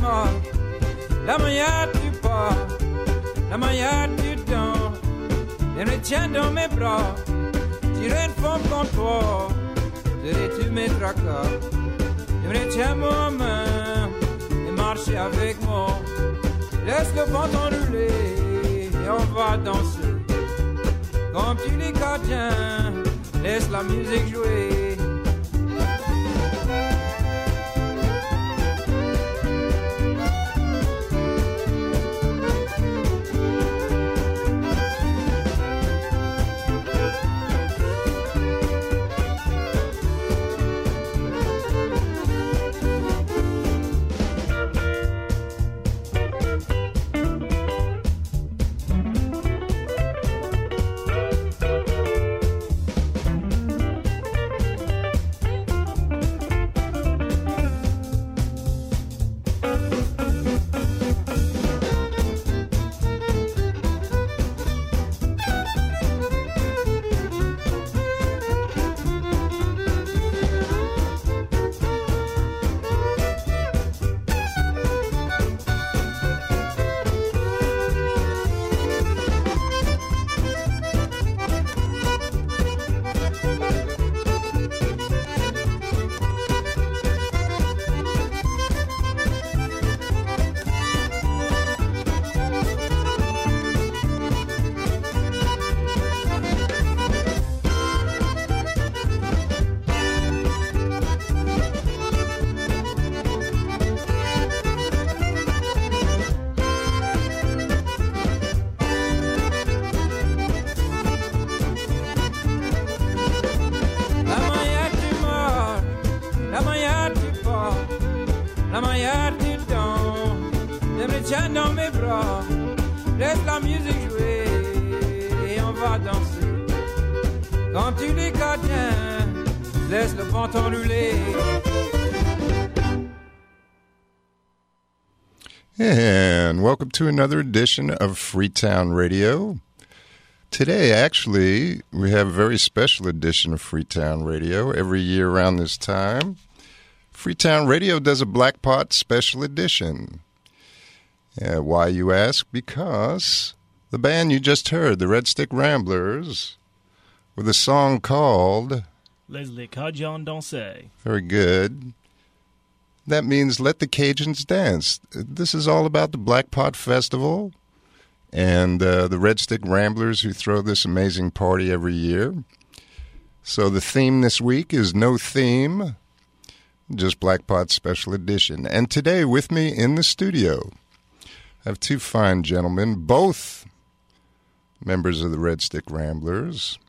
mords, la manière tu pars, la manière tu danses. Je me tiens dans mes bras, tirer une femme contre toi, serais-tu mes tracas? Je me tiens ma main et marcher avec moi. Laisse le pantalon rouler et on va danser. Comme tu dis gardien, laisse la musique jouer. Dans mes bras, laisse la musique jouer et on va danser. Quand tu dis gardien, laisse le pantalon rouler. And welcome to another edition of Freetown Radio. Today, actually, we have a very special edition of Freetown Radio. Every year around this time, Freetown Radio does a Black Pot special edition. Why, you ask? Because the band you just heard, the Red Stick Ramblers, with a song called Les Cajuns Danser. Very good. That means Let the Cajuns Dance. This is all about the Black Pot Festival and the Red Stick Ramblers who throw this amazing party every year. So the theme this week is no theme, just Black Pot Special Edition. And today with me in the studio, I have two fine gentlemen, both members of the Red Stick Ramblers,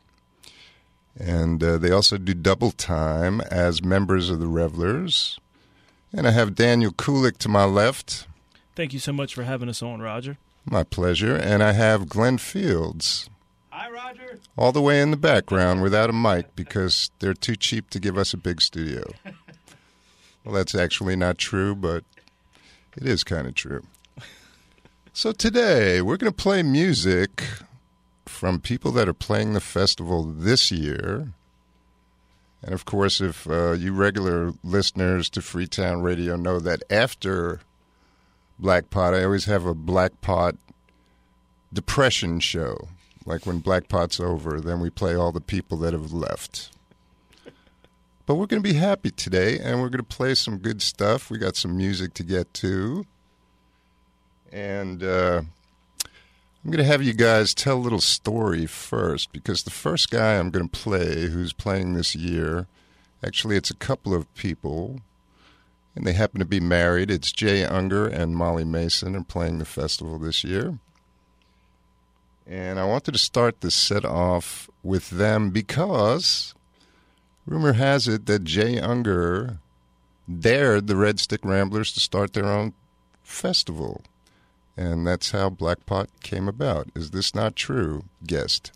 and they also do double time as members of the Revelers. And I have Daniel Kulik to my left. Thank you so much for having us on, Roger. My pleasure. And I have Glenn Fields. Hi, Roger. All the way in the background without a mic because they're too cheap to give us a big studio. Well, that's actually not true, but it is kind of true. So today, we're going to play music from people that are playing the festival this year. And, of course, if you regular listeners to Freetown Radio know that after Black Pot, I always have a Black Pot depression show. Like when Black Pot's over, then we play all the people that have left. But we're going to be happy today, and we're going to play some good stuff. We got some music to get to. And I'm going to have you guys tell a little story first, because the first guy I'm going to play who's playing this year, actually it's a couple of people, and they happen to be married. It's Jay Unger and Molly Mason are playing the festival this year. And I wanted to start the set off with them because rumor has it that Jay Unger dared the Red Stick Ramblers to start their own festival. And that's how Black Pot came about. Is this not true, guest?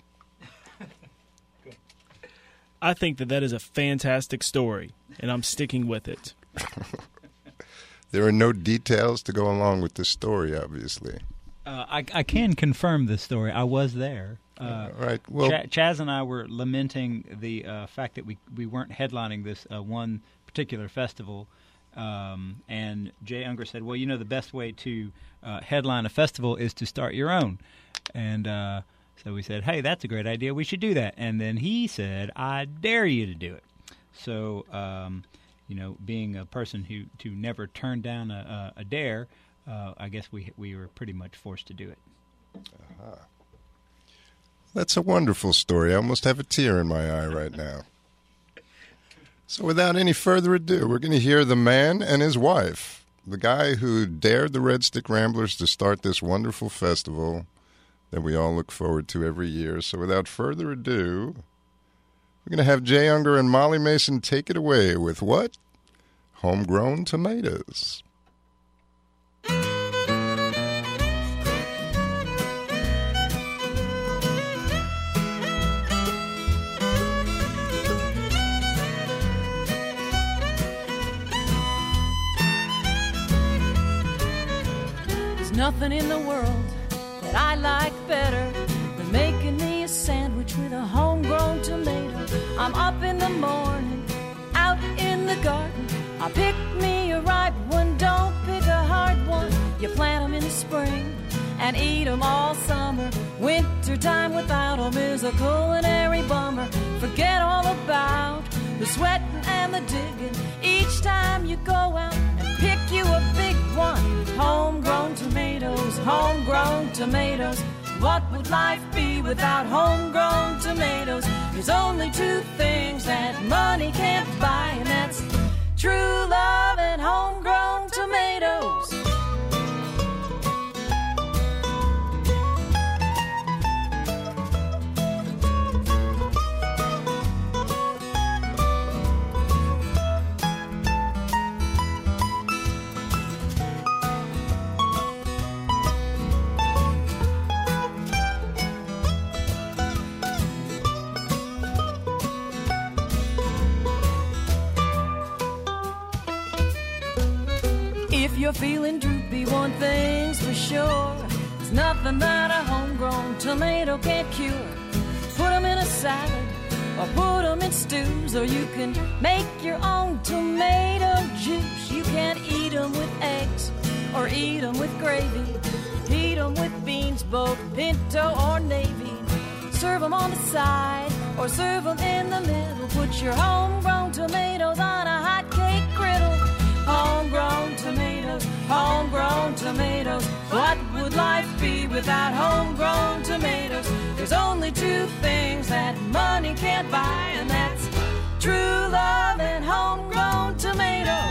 I think that is a fantastic story, and I'm sticking with it. There are no details to go along with this story, obviously. I can confirm this story. I was there. Right. Well, Chaz and I were lamenting the fact that we weren't headlining this one particular festival And Jay Unger said, well, the best way to headline a festival is to start your own. And so we said, hey, that's a great idea. We should do that. And then he said, I dare you to do it. So, being a person who never turned down a dare, I guess we were pretty much forced to do it. Uh-huh. That's a wonderful story. I almost have a tear in my eye right now. So without any further ado, we're going to hear the man and his wife, the guy who dared the Red Stick Ramblers to start this wonderful festival that we all look forward to every year. So without further ado, we're going to have Jay Unger and Molly Mason take it away with what? Homegrown tomatoes. Nothing in the world that I like better than making me a sandwich with a homegrown tomato. I'm up in the morning, out in the garden. I pick me a ripe one, don't pick a hard one. You plant them in the spring and eat them all summer. Wintertime without them is a culinary bummer. Forget all about the sweating and the digging. Each time you go out and pick you a big one. Homegrown tomatoes, homegrown tomatoes. What would life be without homegrown tomatoes? There's only two things that money can't buy, and that's true love and homegrown tomatoes. If you're feeling droopy, one thing's for sure, there's nothing that a homegrown tomato can't cure. Put them in a salad, or put them in stews, or you can make your own tomato juice. You can eat them with eggs, or eat them with gravy. Eat them with beans, both pinto or navy. Serve them on the side, or serve them in the middle. Put your homegrown tomatoes on a hot cake griddle. Homegrown tomatoes, homegrown tomatoes. What would life be without homegrown tomatoes? There's only two things that money can't buy, and that's true love and homegrown tomatoes.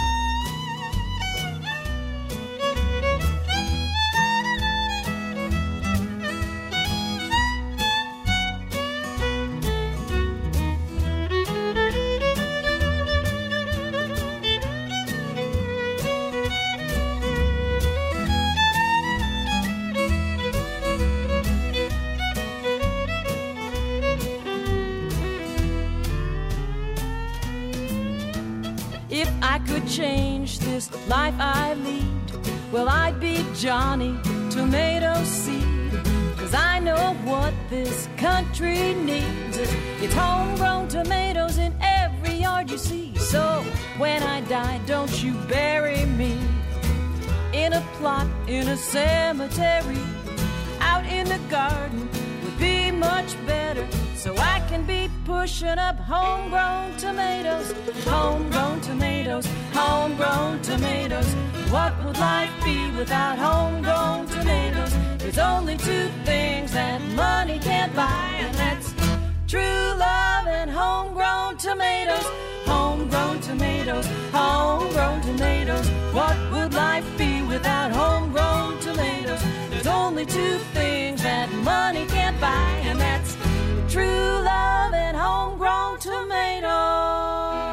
If I could change this life I lead, well, I'd be Johnny Tomato Seed. 'Cause I know what this country needs. It's homegrown tomatoes in every yard you see. So when I die, don't you bury me in a plot in a cemetery. Out in the garden would be much better, so I can be pushing up homegrown tomatoes. Homegrown tomatoes, homegrown tomatoes. What would life be without homegrown tomatoes? There's only two things that money can't buy, and that's true love and homegrown tomatoes. Homegrown tomatoes, homegrown tomatoes. What would life be without homegrown tomatoes? There's only two things that money can't buy, and that's true love and homegrown tomatoes.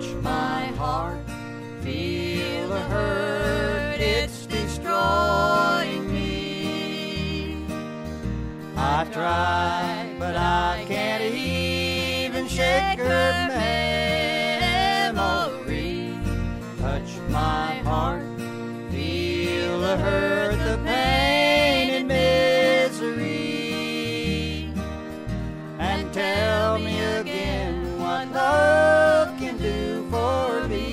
touch my heart, feel the hurt, it's destroying me. I've tried, but I can't even shake her memory. Touch my heart, feel the hurt, the pain and misery, and tell me again what love can do for me.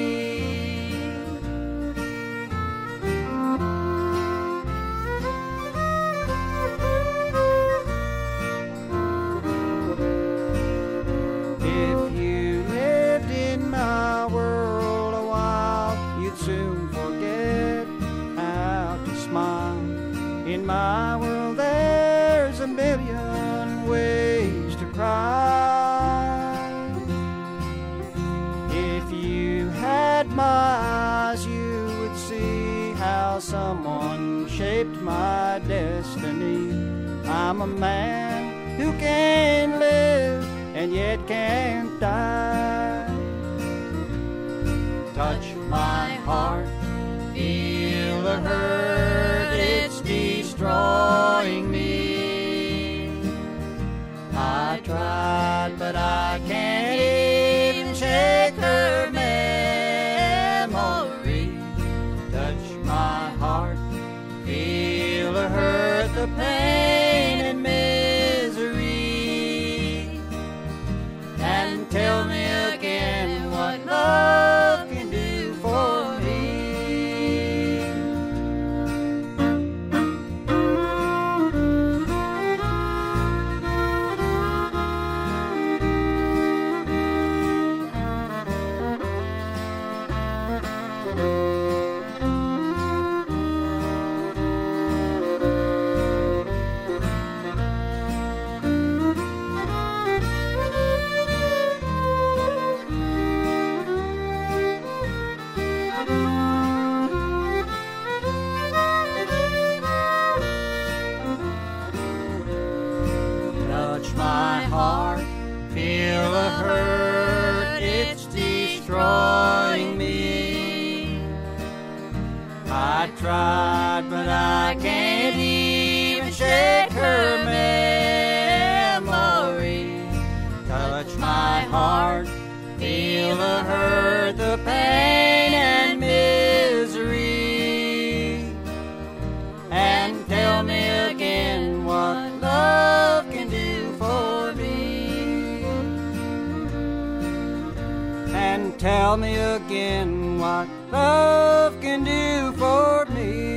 If you lived in my world a while, you'd soon forget how to smile. In my world there's a million ways to cry. If you had my eyes, you would see how someone shaped my destiny. I'm a man who can live and yet can't die. Touch my heart, feel the hurt, it's destroying me. I tried, but I can't even shake her memory. Touch my heart, feel the hurt, the pain and misery, and tell me again what love can do for me. Touch my heart, feel the hurt, it's destroying me. I tried, but I can't even shake her memory. Touch my heart, feel the hurt, the pain and misery, and tell me again what love can do for me. And tell me again what love can do for me.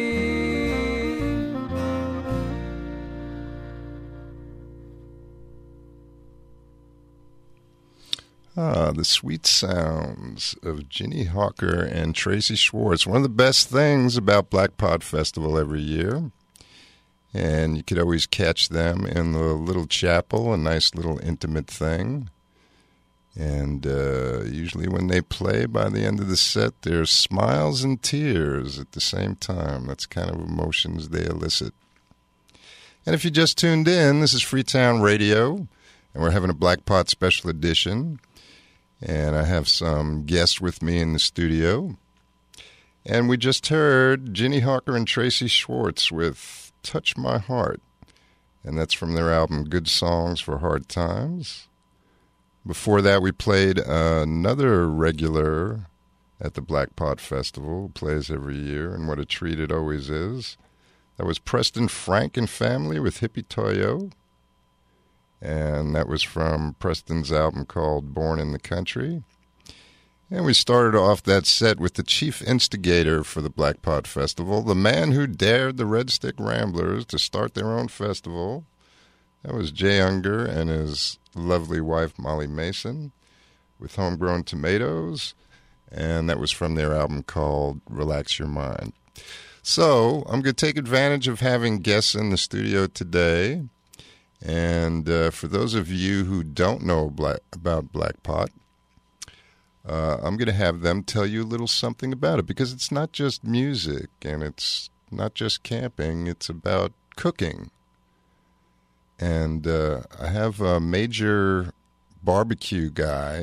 The sweet sounds of Ginny Hawker and Tracy Schwartz. One of the best things about Black Pod Festival every year. And you could always catch them in the little chapel, a nice little intimate thing. And usually when they play, by the end of the set, there's smiles and tears at the same time. That's kind of emotions they elicit. And if you just tuned in, this is Freetown Radio, and we're having a Black Pod Special Edition. And I have some guests with me in the studio. And we just heard Ginny Hawker and Tracy Schwartz with Touch My Heart. And that's from their album Good Songs for Hard Times. Before that, we played another regular at the Black Pod Festival, who plays every year, and what a treat it always is. That was Preston Frank and Family with Hippie Toyo. And that was from Preston's album called Born in the Country. And we started off that set with the chief instigator for the Black Pod Festival, the man who dared the Red Stick Ramblers to start their own festival. That was Jay Unger and his lovely wife, Molly Mason, with Homegrown Tomatoes. And that was from their album called Relax Your Mind. So I'm going to take advantage of having guests in the studio today. And for those of you who don't know about Black Pot, I'm going to have them tell you a little something about it, because it's not just music and it's not just camping, it's about cooking. And I have a major barbecue guy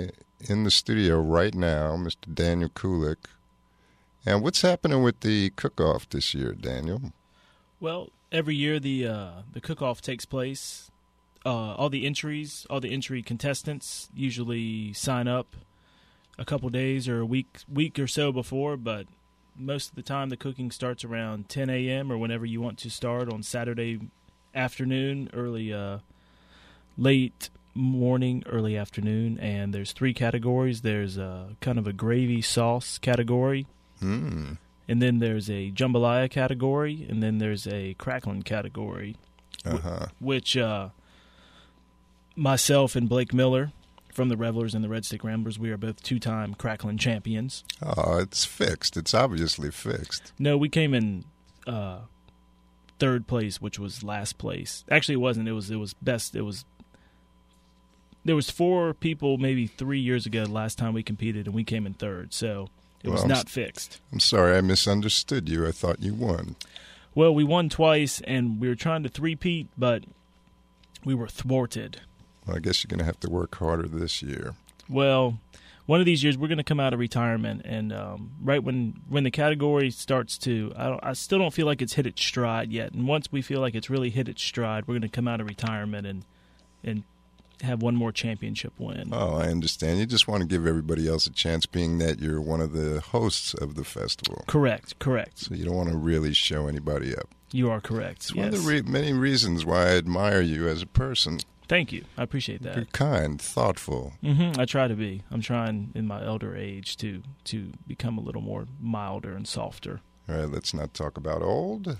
in the studio right now, Mr. Daniel Kulik. And what's happening with the cook-off this year, Daniel? Well, every year the cook-off takes place. All the entry contestants usually sign up a couple days or a week or so before, but most of the time the cooking starts around 10 a.m. or whenever you want to start on Saturday afternoon, late morning, early afternoon. And there's 3 categories. There's kind of a gravy sauce category. Mm. And then there's a jambalaya category, and then there's a crackling category, which myself and Blake Miller from the Revelers and the Red Stick Ramblers, we are both 2-time crackling champions. Oh, it's fixed. It's obviously fixed. No, we came in 3rd place, which was last place. Actually, it wasn't. It was best. There was 4 people maybe 3 years ago the last time we competed, and we came in 3rd, so it was not fixed. I'm sorry, I misunderstood you. I thought you won. Well, we won twice, and we were trying to three-peat, but we were thwarted. Well, I guess you're going to have to work harder this year. Well, one of these years we're going to come out of retirement, and right when the category starts to, I still don't feel like it's hit its stride yet. And once we feel like it's really hit its stride, we're going to come out of retirement and have one more championship win. Oh, I understand. You just want to give everybody else a chance, being that you're one of the hosts of the festival. Correct. So you don't want to really show anybody up. You are correct. It's one of the many reasons why I admire you as a person. Thank you. I appreciate that. You're kind, thoughtful. I try to be. I'm trying in my elder age to become a little more milder and softer. All right, let's not talk about old.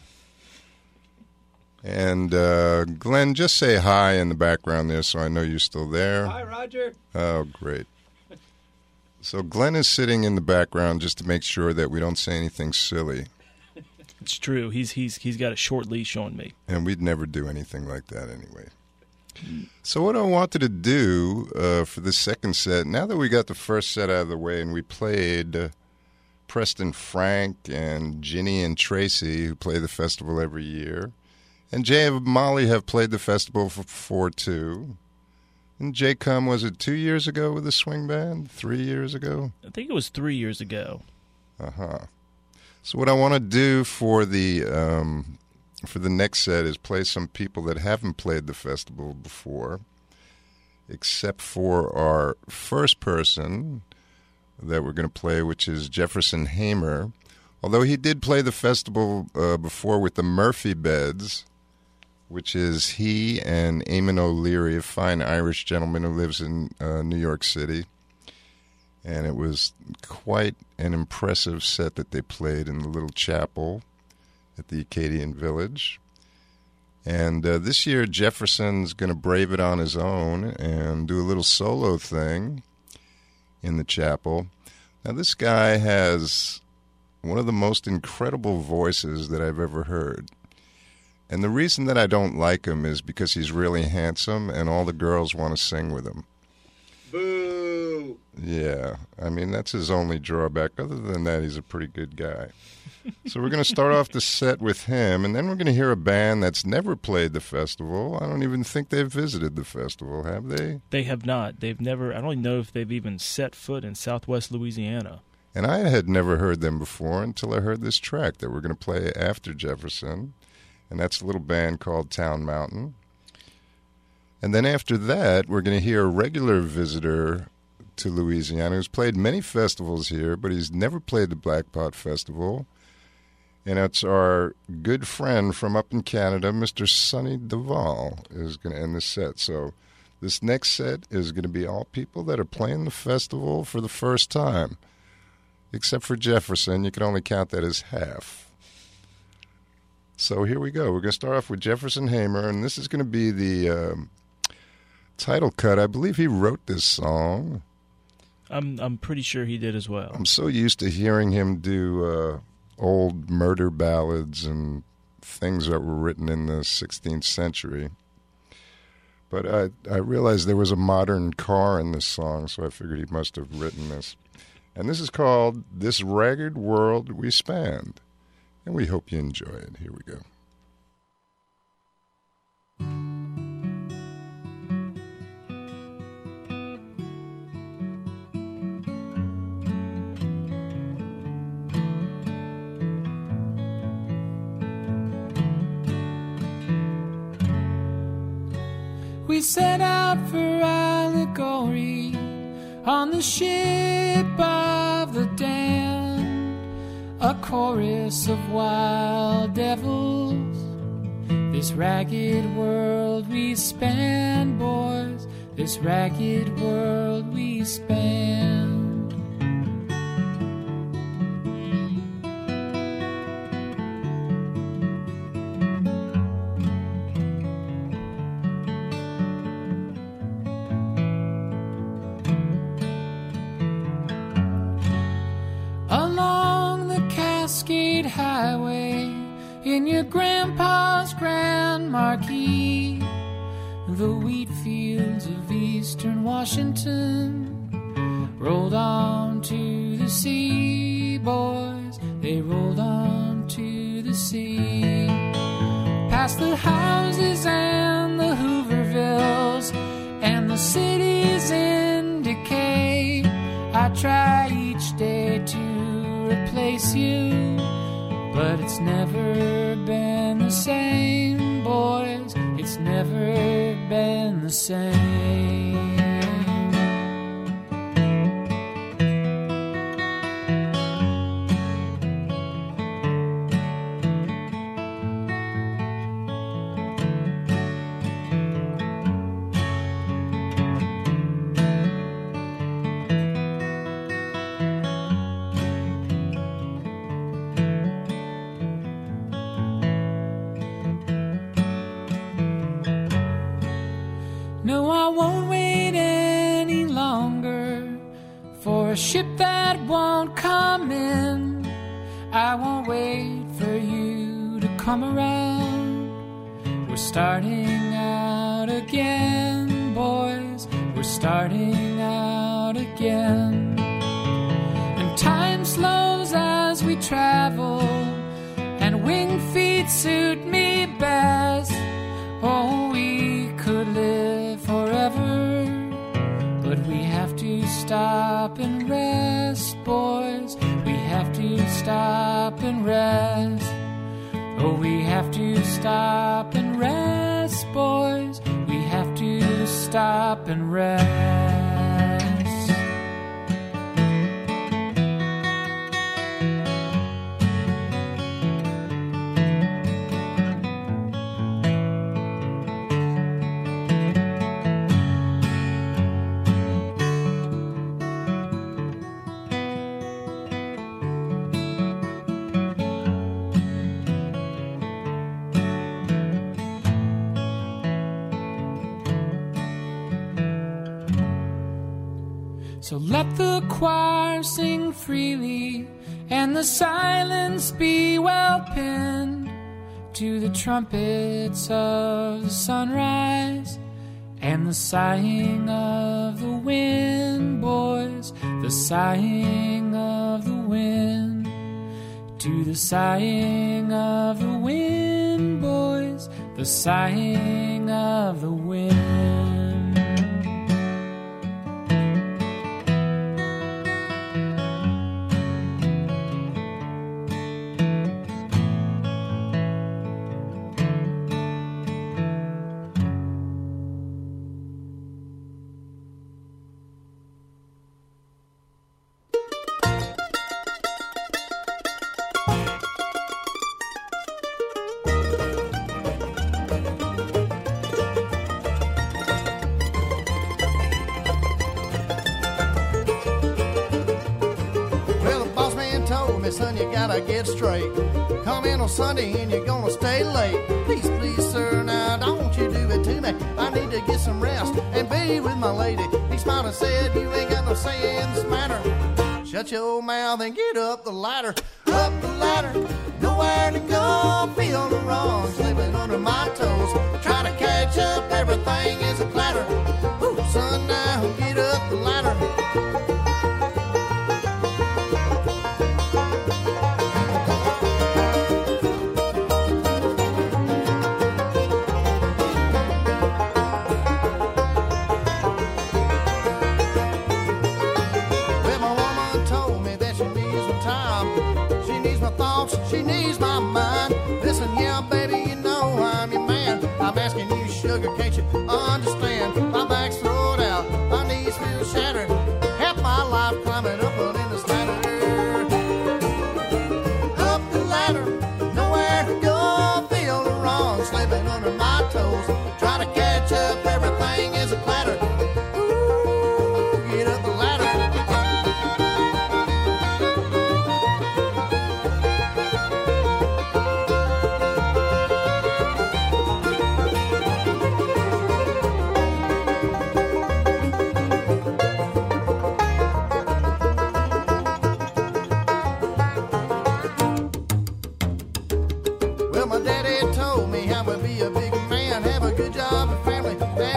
And Glenn, just say hi in the background there so I know you're still there. Hi, Roger. Oh, great. So Glenn is sitting in the background just to make sure that we don't say anything silly. It's true. He's got a short leash on me. And we'd never do anything like that anyway. So what I wanted to do for the second set, now that we got the first set out of the way and we played Preston Frank and Ginny and Tracy, who play the festival every year, and Jay and Molly have played the festival before too. And Jay come, was it 2 years ago with the swing band? 3 years ago? I think it was 3 years ago. So what I want to do for the next set is play some people that haven't played the festival before, except for our first person that we're going to play, which is Jefferson Hamer. Although he did play the festival before with the Murphy Beds, which is he and Eamon O'Leary, a fine Irish gentleman who lives in New York City. And it was quite an impressive set that they played in the little chapel at the Acadian Village. And this year, Jefferson's going to brave it on his own and do a little solo thing in the chapel. Now, this guy has one of the most incredible voices that I've ever heard. And the reason that I don't like him is because he's really handsome and all the girls want to sing with him. Boo! Yeah, I mean, that's his only drawback. Other than that, he's a pretty good guy. So we're going to start off the set with him, and then we're going to hear a band that's never played the festival. I don't even think they've visited the festival, have they? They have not. They've never, I don't even know if they've even set foot in Southwest Louisiana. And I had never heard them before until I heard this track that we're going to play after Jefferson, and that's a little band called Town Mountain. And then after that, we're going to hear a regular visitor to Louisiana who's played many festivals here, but he's never played the Black Pot Festival. And it's our good friend from up in Canada, Mr. Sonny Duvall, is going to end the set. So this next set is going to be all people that are playing the festival for the first time. Except for Jefferson, you can only count that as half. So here we go. We're going to start off with Jefferson Hamer, and this is going to be the title cut. I believe he wrote this song. I'm pretty sure he did as well. I'm so used to hearing him do old murder ballads and things that were written in the 16th century. But I realized there was a modern car in this song, so I figured he must have written this. And this is called This Ragged World We Span. And we hope you enjoy it. Here we go. we set out for Allegory on the ship of the damned, a chorus of wild devils. This ragged world we span, boys, this ragged world we span. Along the Cascade Highway, in your grandpa's Grand Marquis, the wheat fields of eastern Washington rolled on to the sea, boys, they rolled on to the sea. Past the houses and the Hoovervilles and the cities in decay, I try each day to replace you, but it's never been the same, boys, it's never been the same. No, I won't wait any longer for a ship that won't come in. I won't wait for you to come around. We're starting out again, boys, we're starting out again. And time slows as we travel, and winged feet suit me best. Oh, we could live forever, but we have to stop and rest, boys, we have to stop and rest. Oh, we have to stop and rest, boys, we have to stop and rest. So let the choir sing freely, and the silence be well pinned to the trumpets of the sunrise and the sighing of the wind, boys, the sighing of the wind. To the sighing of the wind, boys, the sighing of the wind. Son, you gotta get straight. Come in on Sunday and you're gonna stay late. Please, please, sir, now don't you do it to me. I need to get some rest and be with my lady. He smiled and said, you ain't got no say in this matter. Shut your mouth and get up the ladder. Up the ladder, nowhere to go. Feel the wrong, slipping under my toes. Try to catch up, everything is a clatter. Ooh, son, now get up the ladder. She needs my mind. Listen, yeah, baby, you know I'm your man. I'm asking you, sugar, can't you understand?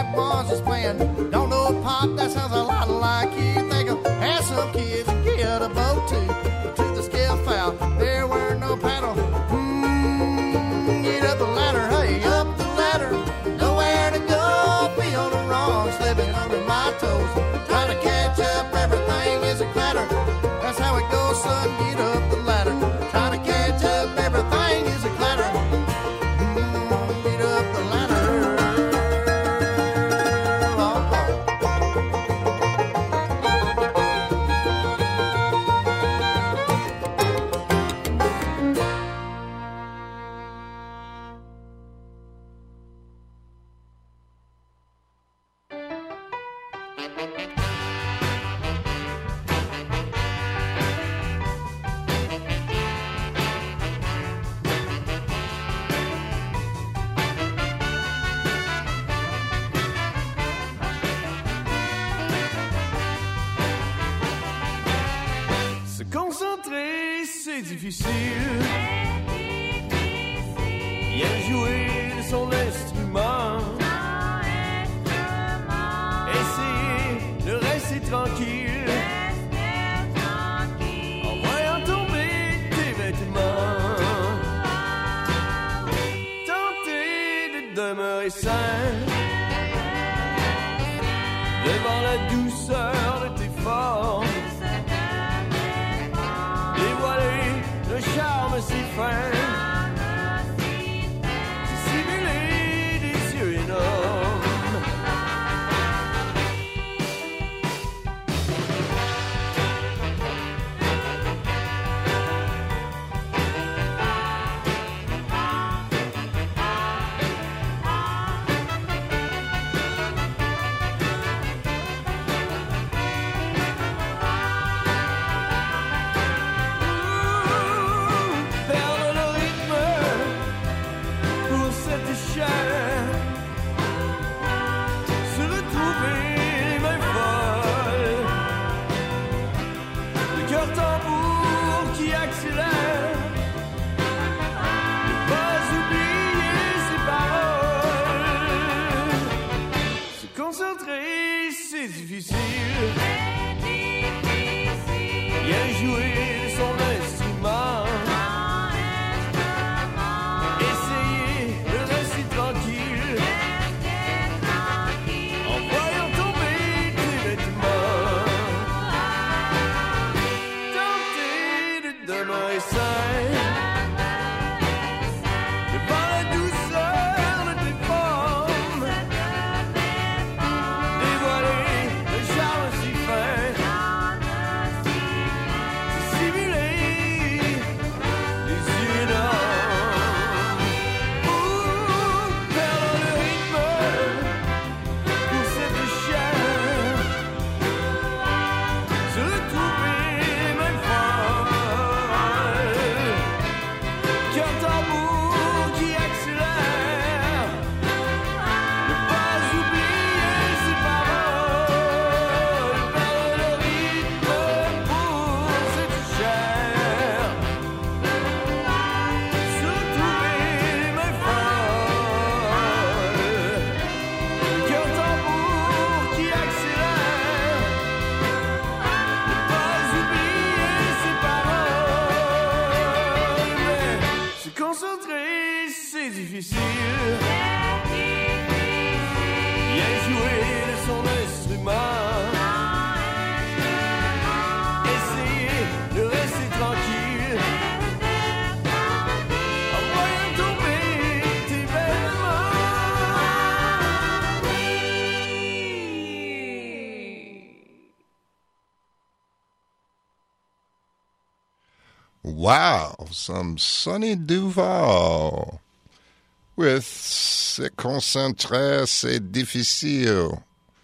was his plan. Don't know Pop, that sounds a lot like you. Think of have some kids and get a boat too. But to the scale foul, there were no paddle. Get up the ladder, hey, up the ladder. Nowhere to go, be on the wrong, slipping under my toes. Trying to catch up, everything is a clatter. That's how it goes, son, get up the ladder. Trying to catch up, everything is a clatter. Get up the ladder. Se concentrer, c'est difficile. Bien jouer de son instrument. Essayer de rester tranquille. En voyant tomber tes vêtements. Tenter de demeurer sain. Devant la douceur de tes formes. Dévoiler le charme si fin. Simuler des yeux énormes. Perdre le rythme pour cette chair. Se retrouver les mains folles. Le cœur tambour qui accélère. Ne pas oublier ses paroles. Se concentrer, c'est difficile. Bien jouer de son instrument. Essayer de rester tranquille. En voyant tomber tes vêtements. Tenter de demeurer sain. Devant la douceur de tes formes. Dévoiler le charme si fin. Simuler les yeux énormes. Perdre le rythme pour cette chair. Se retrouver les mains folles. Cœur tambour qui accélère. Ne pas oublier ses paroles. Perdre le rythme pour cette chair. Se retrouver les mains folles. Cœur tambour qui accélère. Ne pas oublier ses paroles. Mais se concentrer, c'est difficile. Bien jouer de son instrument. Essayer de rester tranquille. En voyant tomber tes vêtements. Wow, some Sonny Duval with Se concentrer, c'est difficile,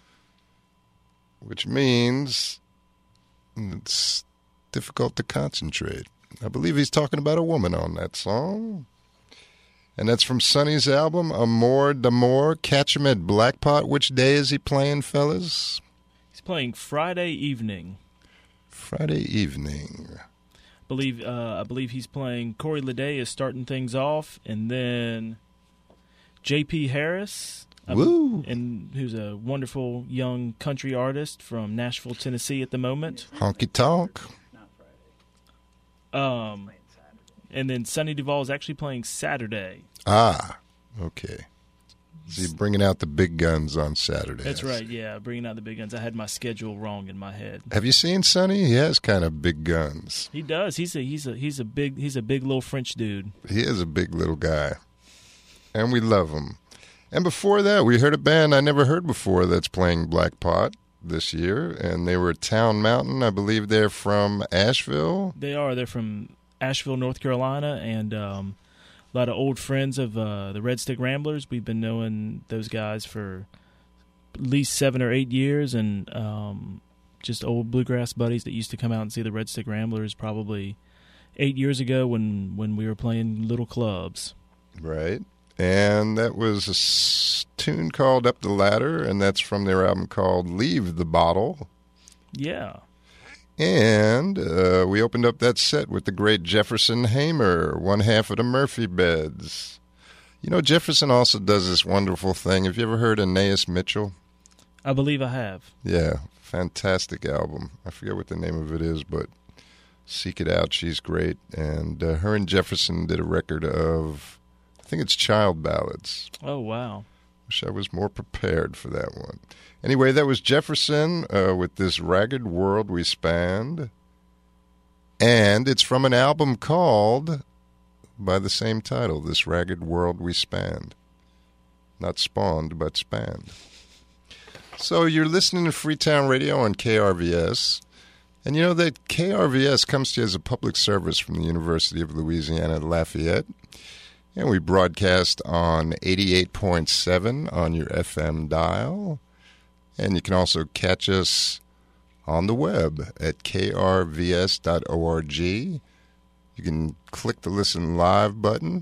which means it's difficult to concentrate. I believe he's talking about a woman on that song. And that's from Sonny's album, Amour d'Amour. Catch him at Blackpot. Which day is he playing, fellas? He's playing Friday evening. Friday evening. I believe he's playing. Corey Leday is starting things off, and then J.P. Harris Woo! And who's a wonderful young country artist from Nashville, Tennessee at the moment. Honky tonk. And then Sonny Duvall is actually playing Saturday. Ah, okay. So you're bringing out the big guns on Saturday. That's right, yeah, bringing out the big guns. I had my schedule wrong in my head. Have you seen Sonny? He has kind of big guns. He does. He's a big little French dude. He is a big little guy, and we love him. And before that, we heard a band I never heard before that's playing Black Pot this year, and they were Town Mountain. I believe they're from Asheville. They are. They're from Asheville, North Carolina, and a lot of old friends of the Red Stick Ramblers. We've been knowing those guys for at least 7 or 8 years, and just old bluegrass buddies that used to come out and see the Red Stick Ramblers probably 8 years ago when we were playing little clubs. Right. And that was a tune called Up the Ladder, and that's from their album called Leave the Bottle. Yeah. And we opened up that set with the great Jefferson Hamer, one half of the Murphy Beds. You know, Jefferson also does this wonderful thing. Have you ever heard of Naeus Mitchell? I believe I have. Yeah, fantastic album. I forget what the name of it is, but seek it out. She's great. And her and Jefferson did a record of, I think it's child ballads. Oh, wow. Wish I was more prepared for that one. Anyway, that was Jefferson with this Ragged World We Spanned. And it's from an album called, by the same title, This Ragged World We Spanned. Not spawned, but spanned. So you're listening to Freetown Radio on KRVS. And you know that KRVS comes to you as a public service from the University of Louisiana at Lafayette. And we broadcast on 88.7 on your FM dial. And you can also catch us on the web at krvs.org. You can click the Listen Live button.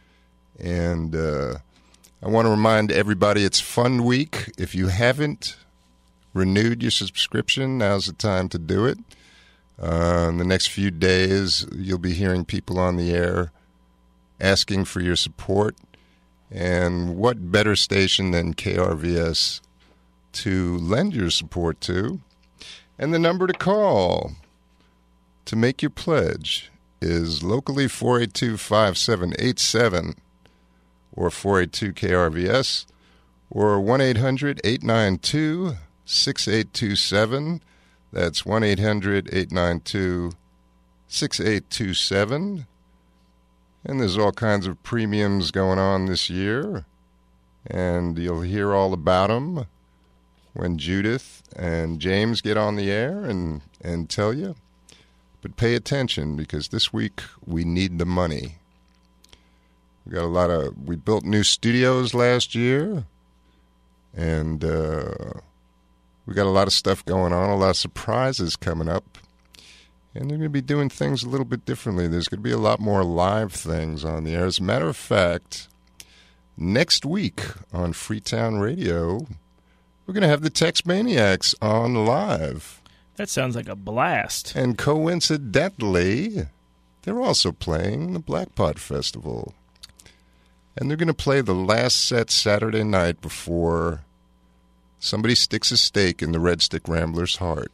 And I want to remind everybody it's Fun Week. If you haven't renewed your subscription, now's the time to do it. In the next few days, you'll be hearing people on the air asking for your support. And what better station than KRVS to lend your support to? And the number to call to make your pledge is locally 482-5787 or 482-KRVS or 1-800-892-6827. That's 1-800-892-6827. And there's all kinds of premiums going on this year, and you'll hear all about them when Judith and James get on the air and tell you. But pay attention, because this week we need the money. We got we built new studios last year, and we got a lot of stuff going on, a lot of surprises coming up. And they're going to be doing things a little bit differently. There's going to be a lot more live things on the air. As a matter of fact, next week on Freetown Radio, we're going to have the Tex Maniacs on live. That sounds like a blast. And coincidentally, they're also playing the Black Pot Festival. And they're going to play the last set Saturday night before somebody sticks a stake in the Red Stick Rambler's heart.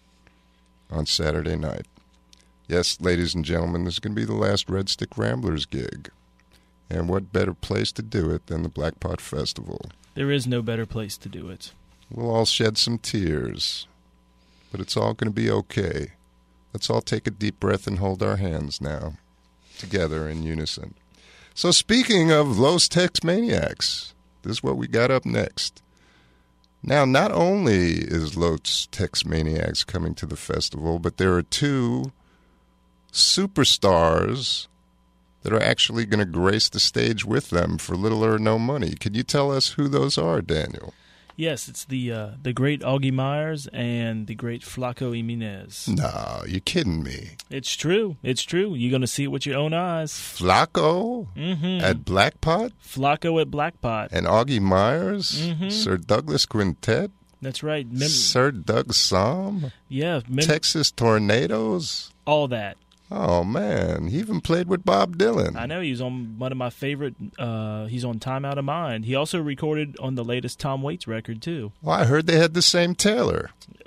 On Saturday night. Yes, ladies and gentlemen, this is going to be the last Red Stick Ramblers gig. And what better place to do it than the Black Pot Festival? There is no better place to do it. We'll all shed some tears, but it's all going to be okay. Let's all take a deep breath and hold our hands now, together in unison. So speaking of Los Tex Maniacs, this is what we got up next. Now, not only is Los Tex Maniacs coming to the festival, but there are two superstars that are actually going to grace the stage with them for little or no money. Can you tell us who those are, Daniel? Yes, it's the great Augie Myers and the great Flaco Jimenez. No, you're kidding me. It's true. It's true. You're going to see it with your own eyes. Flaco at Black Pot? Flaco at Black Pot. And Augie Myers? Sir Douglas Quintet? That's right. Sir Doug Somm? Yeah. Texas Tornadoes? All that. Oh, man. He even played with Bob Dylan. I know. He's on one of my favorite. He's on Time Out of Mind. He also recorded on the latest Tom Waits record, too. Well, I heard they had the same tailor.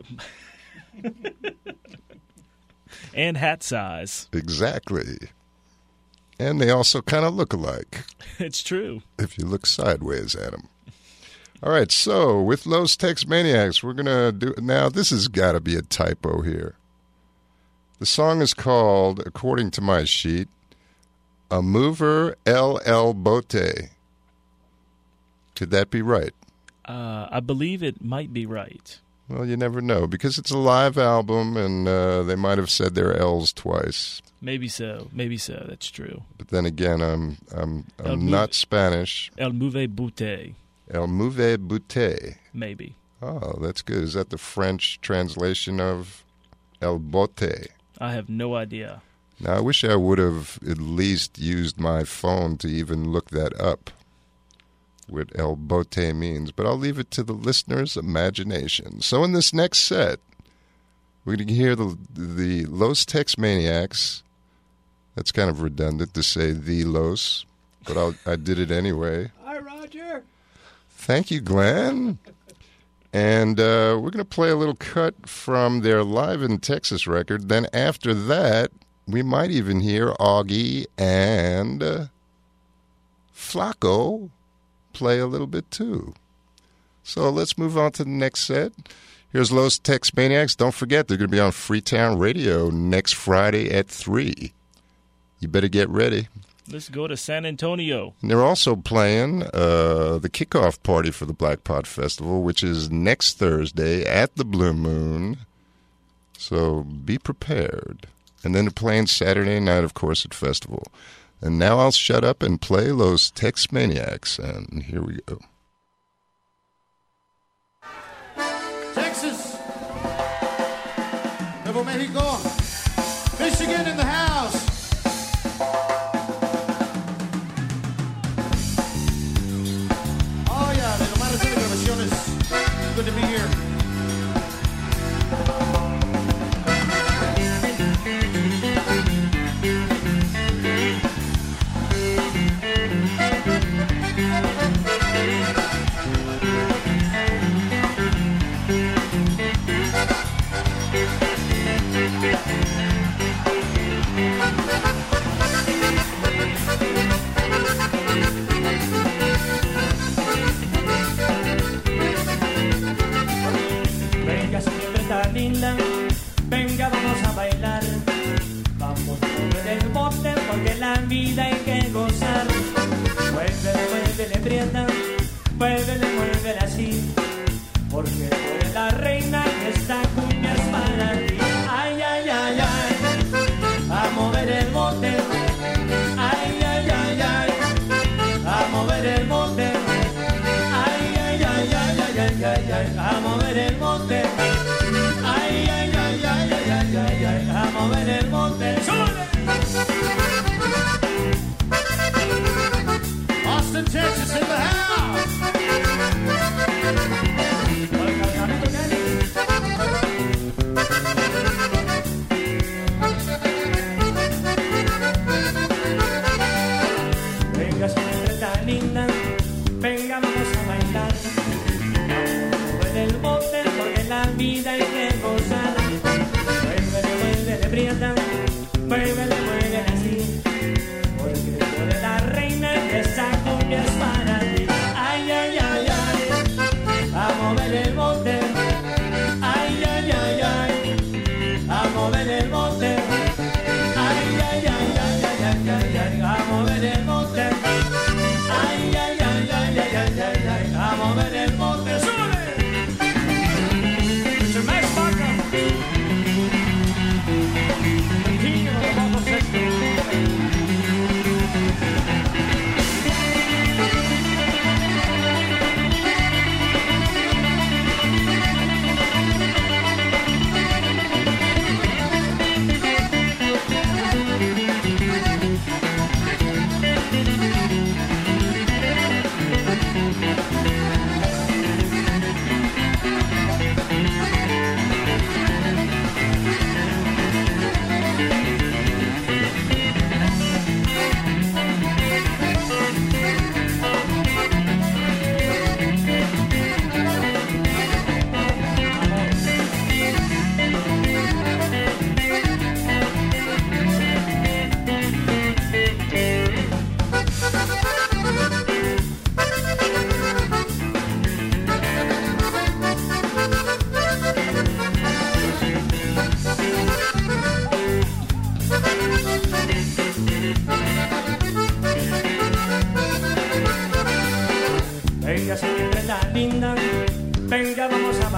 And hat size. Exactly. And they also kind of look alike. It's true. If you look sideways at them. All right, so with Los Tex Maniacs, we're going to do... Now, this has got to be a typo here. The song is called, according to my sheet, A Mover El Bote. Could that be right? I believe it might be right. Well, you never know, because it's a live album, and they might have said their L's twice. Maybe so. Maybe so. That's true. But then again, I'm not Spanish. El Mouve Boute. El Mouve Boute. Maybe. Oh, that's good. Is that the French translation of El Bote? I have no idea. Now, I wish I would have at least used my phone to even look that up, what El Bote means, but I'll leave it to the listener's imagination. So in this next set, we're going to hear the Los Tex Maniacs. That's kind of redundant to say the Los, but I did it anyway. Hi, Roger. Thank you, Glenn. And we're going to play a little cut from their Live in Texas record. Then after that, we might even hear Augie and Flacco play a little bit too. So let's move on to the next set. Here's Los Tex Maniacs. Don't forget, they're going to be on Freetown Radio next Friday at 3. You better get ready. Let's go to San Antonio. And they're also playing the kickoff party for the Black Pot Festival, which is next Thursday at the Blue Moon. So be prepared. And then they're playing Saturday night, of course, at Festival. And now I'll shut up and play Los Tex Maniacs. And here we go. Texas, Nuevo Mexico, Michigan in the house. Oh yeah, de lo más reciente grabaciones. Good to be here. Venga, vamos a bailar, vamos a mover el bote porque la vida hay que gozar. Muévele, muévele, prieta, muévele, muévele así, porque tú eres la reina y esta cumbia es para ti. Ay, ay, ay, ay, a mover el bote. Ay, ay, ay, ay, a mover el bote. Ay, ay, ay, ay, ay, ay, ay, ay, a mover el bote. Ay, ay, ay, ay, ay, ay, ay, ay, a mover el monte. Austin, Texas in the house. Venga, siempre tan linda, venga, vamos a bailar. Vamos a mover el monte porque la vida hay que gozar. Muévele, muévele, prieta, muévele, muévele así, porque tú eres la reina y esta cumbia es para ti. Ay, ay, ay, ay, a mover el bote. Ay, ay, ay, ay, a mover el bote. Ay, ay, ay, ay, ay, ay, ay, a mover el bote. Ay, ay, ay, ay, ay, ay, ay, ay, a mover el bote. ¡Súbele! Mr. Max Barker. King of the Bubble System.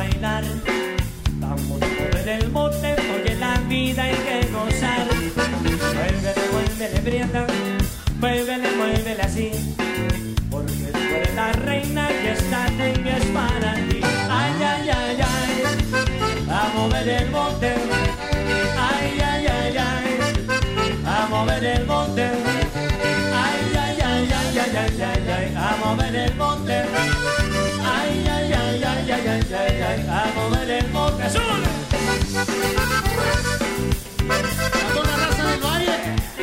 bailar. Vamos a mover el bote porque la vida hay que gozar. Muévele, muévele, Brianda, muévele, muévele así. Porque tú eres la reina y esta tenga es para ti. Ay, ay, ay, ay, a mover el bote. Ay, ay, ay, ay, a mover el bote. Ay, ay, ay, ay, ay, ay, ay, ay, a mover el bote. Ay, ay, ay, ay, ay, ay, ay, ay, a mover el bote. ¡Azul! A toda la raza del valle.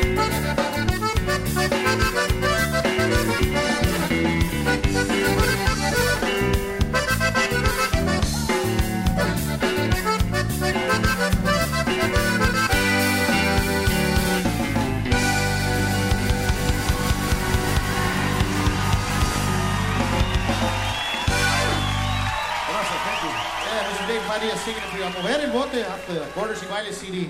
María singing it for you. A mover el bote off the Borders y Baile CD.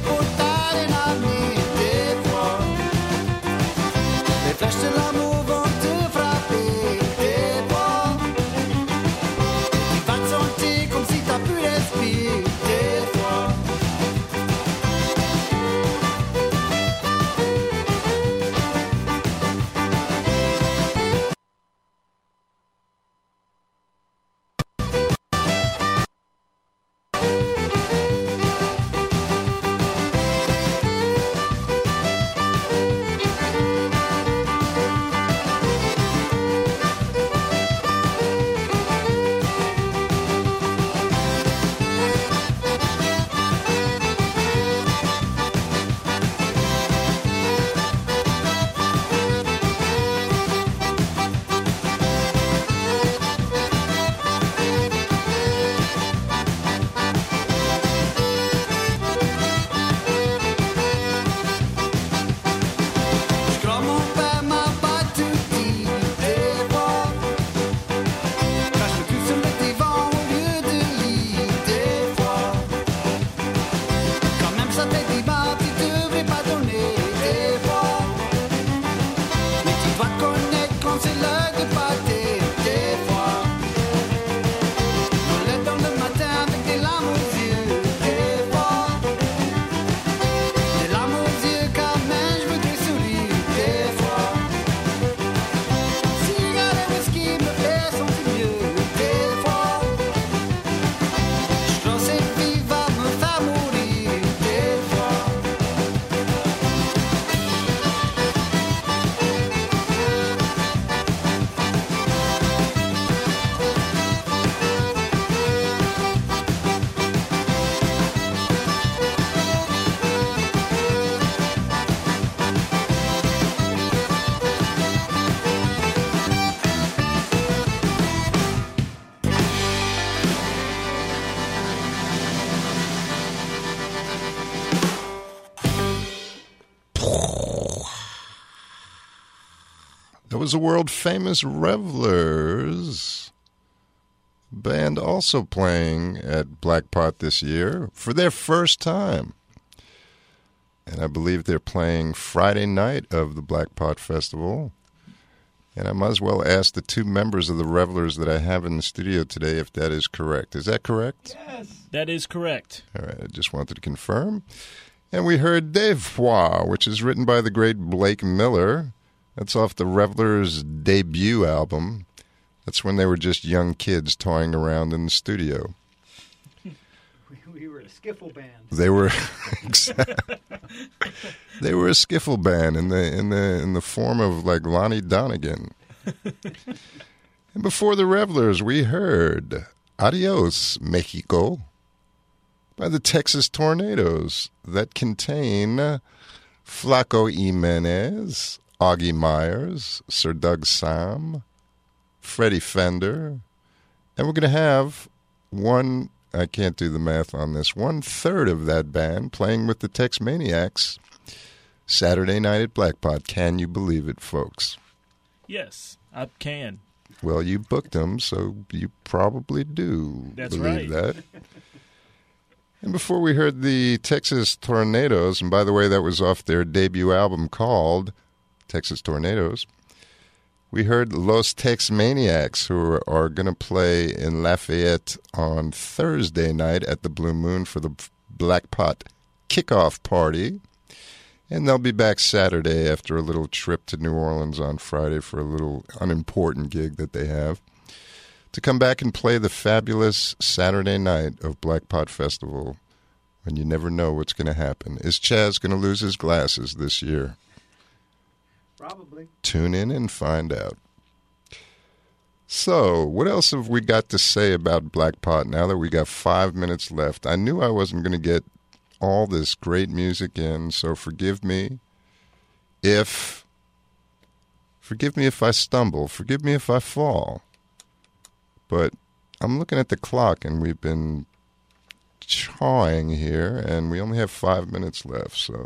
flèche de l'amour vont That was the world-famous Revelers band also playing at Black Pot this year for their first time. And I believe they're playing Friday night of the Black Pot Festival. And I might as well ask the two members of the Revelers that I have in the studio today if that is correct. Is that correct? Yes. That is correct. All right, I just wanted to confirm. And we heard Des Fois, which is written by the great Blake Miller. That's off the Revelers' debut album. That's when they were just young kids toying around in the studio. We were a skiffle band. They were they were a skiffle band in the form of like Lonnie Donegan. And before the Revelers, we heard Adios, Mexico by the Texas Tornadoes that contain Flaco Jimenez, Augie Myers, Sir Doug Sam, Freddie Fender, and we're going to have one, I can't do the math on this, 1/3 of that band playing with the Tex Maniacs Saturday night at Black Pot. Can you believe it, folks? Yes, I can. Well, you booked them, so you probably do believe that. And before we heard the Texas Tornadoes, and by the way, that was off their debut album called Texas Tornadoes, we heard Los Tex Maniacs, who are going to play in Lafayette on Thursday night at the Blue Moon for the Black Pot kickoff party. And they'll be back Saturday after a little trip to New Orleans on Friday for a little unimportant gig that they have, to come back and play the fabulous Saturday night of Black Pot Festival when you never know what's going to happen. Is Chaz going to lose his glasses this year? Probably. Tune in and find out. So, what else have we got to say about Black Pot now that we got 5 minutes left? I knew I wasn't going to get all this great music in, so forgive me if I stumble, forgive me if I fall. But I'm looking at the clock, and we've been chawing here, and we only have 5 minutes left. So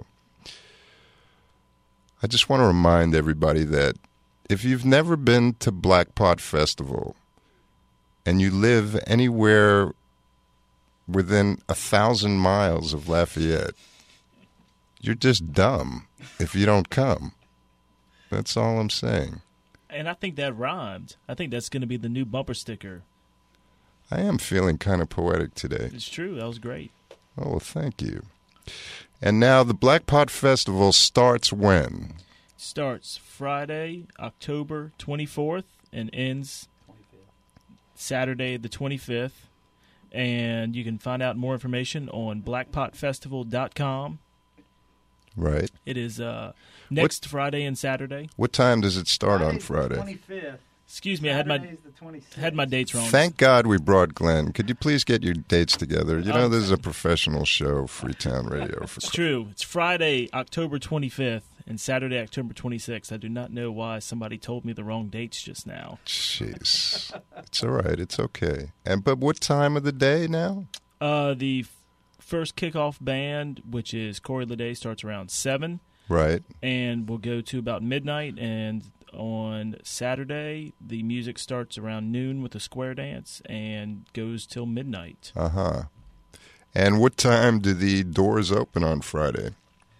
I just want to remind everybody that if you've never been to Black Pot Festival and you live anywhere within 1,000 miles of Lafayette, you're just dumb if you don't come. That's all I'm saying. And I think that rhymed. I think that's going to be the new bumper sticker. I am feeling kind of poetic today. It's true. That was great. Oh, well, thank you. And now the Black Pot Festival starts when? Starts Friday, October 24th, and ends Saturday the 25th. And you can find out more information on blackpotfestival.com. Right. It is next Friday and Saturday. What time does it start on Friday? 25th. Excuse me, I had my dates wrong. Thank God we brought Glenn. Could you please get your dates together? You know, this is a professional show, Freetown Radio. It's true. It's Friday, October 25th, and Saturday, October 26th. I do not know why somebody told me the wrong dates just now. Jeez. It's all right. It's okay. But what time of the day now? The first kickoff band, which is Corey Leday, starts around 7. Right. And we'll go to about midnight, and on Saturday, the music starts around noon with a square dance and goes till midnight. Uh-huh. And what time do the doors open on Friday?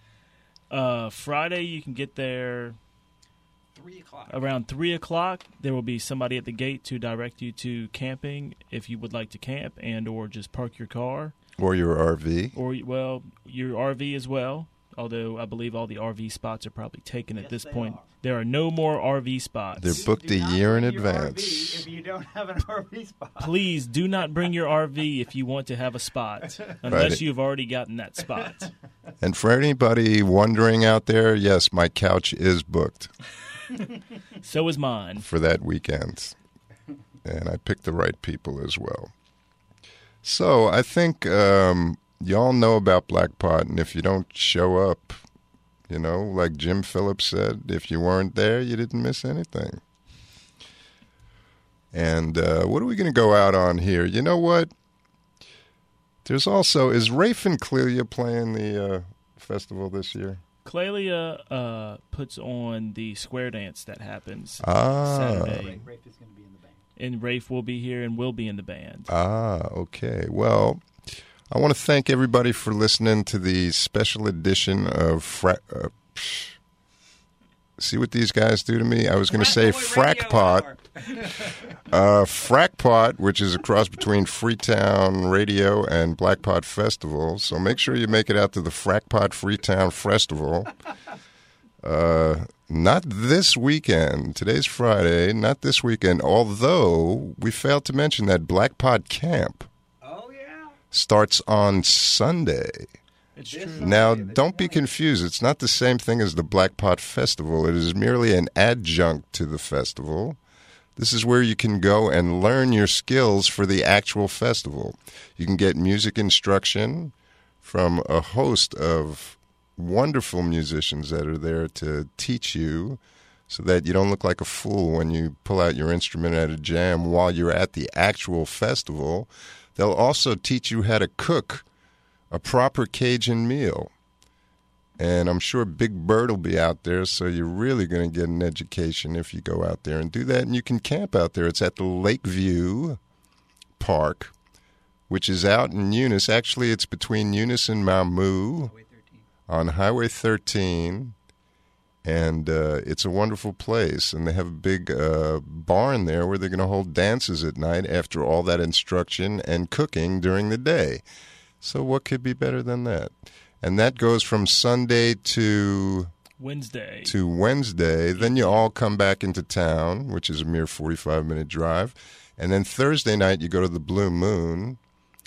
Friday, you can get there 3 o'clock. Around 3 o'clock. There will be somebody at the gate to direct you to camping if you would like to camp and or just park your car. Or your RV. Or, well, your RV as well. Although I believe all the RV spots are probably taken at this point. There are no more RV spots. They're booked a year in advance. RV if you don't have an RV spot. Please do not bring your RV if you want to have a spot, unless Right. you've already gotten that spot. And for anybody wondering out there, yes, my couch is booked. So is mine. For that weekend. And I picked the right people as well. So I think y'all know about Black Pot, and if you don't show up, you know, like Jim Phillips said, if you weren't there, you didn't miss anything. And what are we going to go out on here? You know what? There's also, is Rafe and Clelia playing the festival this year? Clelia puts on the square dance that happens Saturday. Rafe is going to be in the band. And Rafe will be here and will be in the band. Okay. Well, I want to thank everybody for listening to the special edition of see what these guys do to me? I was going to say Frackpot. Frackpot, which is a cross between Freetown Radio and Blackpot Festival. So make sure you make it out to the Frackpot Freetown Festival. Not this weekend. Today's Friday. Not this weekend. Although we failed to mention that Blackpot Camp starts on Sunday. It's true. Now, don't be confused. It's not the same thing as the Blackpot Festival. It is merely an adjunct to the festival. This is where you can go and learn your skills for the actual festival. You can get music instruction from a host of wonderful musicians that are there to teach you so that you don't look like a fool when you pull out your instrument at a jam while you're at the actual festival. They'll also teach you how to cook a proper Cajun meal. And I'm sure Big Bird will be out there, so you're really going to get an education if you go out there and do that. And you can camp out there. It's at the Lakeview Park, which is out in Eunice. Actually, it's between Eunice and Mamou on Highway 13. And it's a wonderful place. And they have a big barn there where they're going to hold dances at night after all that instruction and cooking during the day. So what could be better than that? And that goes from Sunday to Wednesday. Then you all come back into town, which is a mere 45-minute drive. And then Thursday night you go to the Blue Moon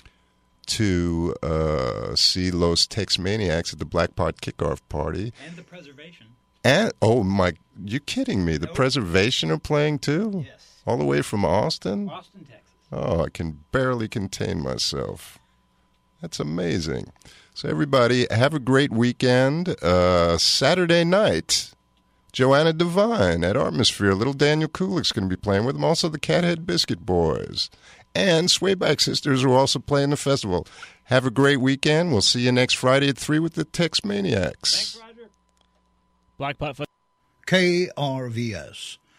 to see Los Tex-Maniacs at the Blackpot Kickoff Party. And the Preservation. And, you kidding me? The Preservation are playing too? Yes. All the way from Austin? Austin, Texas. Oh, I can barely contain myself. That's amazing. So everybody, have a great weekend. Saturday night, Joanna Devine at Atmosphere. Little Daniel Kulik's going to be playing with them. Also the Cathead Biscuit Boys. And Swayback Sisters are also playing the festival. Have a great weekend. We'll see you next Friday at 3 with the Tex Maniacs. Thanks, Roger. Blackpot KRVS,